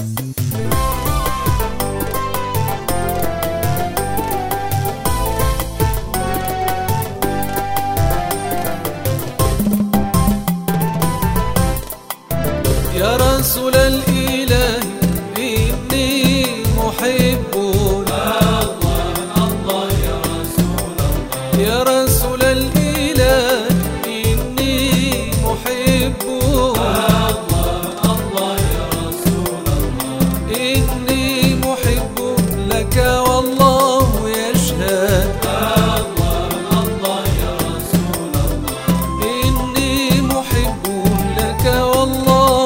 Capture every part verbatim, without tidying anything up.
يا رسول الإله إني محب. الله الله يا رسول الله. يا رسول الإله إني محب. الله الله يا رسول الله. إني محب لك والله يشهد. الله الله يا رسول الله. إني محب لك والله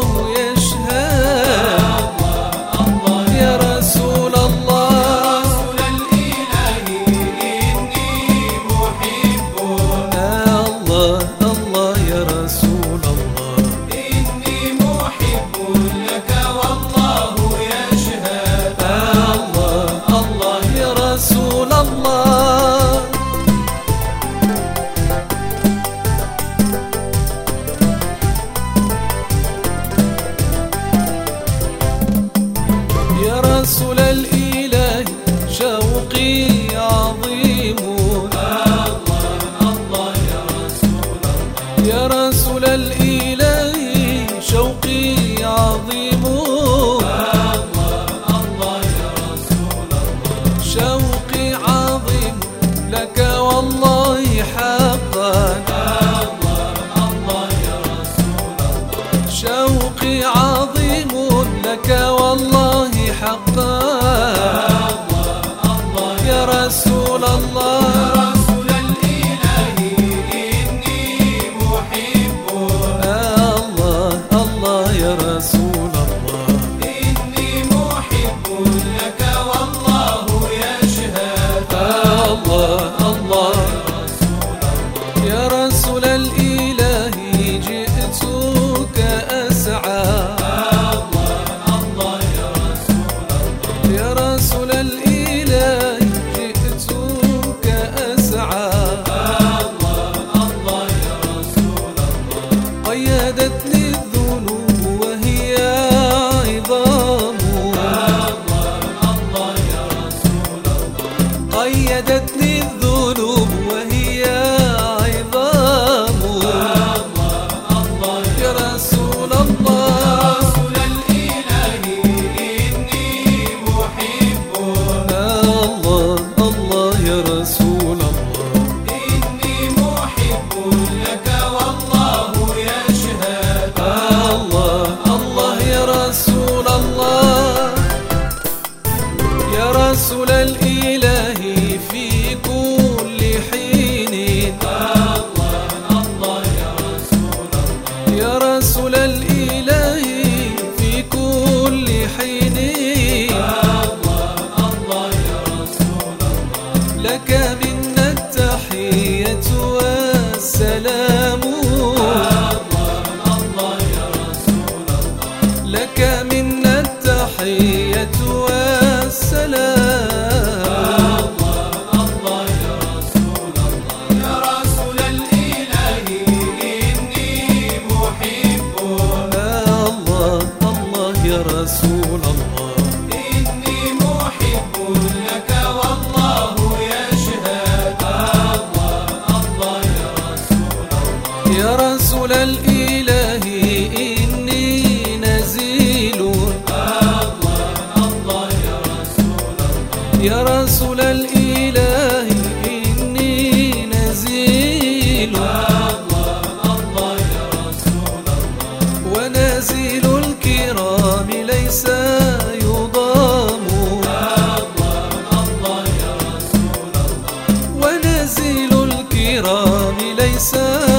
رسول الإله شوقي عظيم. الله الله يا رسول الله. يا رسول الإله شوقي عظيم. الله الله يا رسول الله. شوقي عظيم لك والله حقا. الله الله يا رسول الله. شوقي عظيم لك والله حقا. الله الله يا رسول الله. يا رسول الإله إني محب. الله الله يا رسول الله. إني محب لك والله يشهد. الله الله يا رسول الله. يا رسول الإله جئتك أسعى. يا رسول الإله جئتك أسعى. الله الله يا رسول الله. قيدتني الذنوب وهي عظام. الله الله يا رسول الله. قيدتني الذنوب وهي عظام. الله الله يا رسول الله. رسول الإله في كل حين. الله الله يا رسول الله. يا رسول الإله في كل حين. الله الله يا رسول الله. لك منا التحية والسلام. الله الله يا رسول الله. لك منا التحية والسلام. يا رسول الله. إني محب لك والله يشهد. الله الله يا رسول الله. يا رسول الإله إني نزيل. الله الله يا رسول الله. يا رسول الإله إني نزيل. الله الله يا رسول الله. ونزيل الكرام ليس يضام. الله الله يا رسول الله. ونزيل الكرام ليس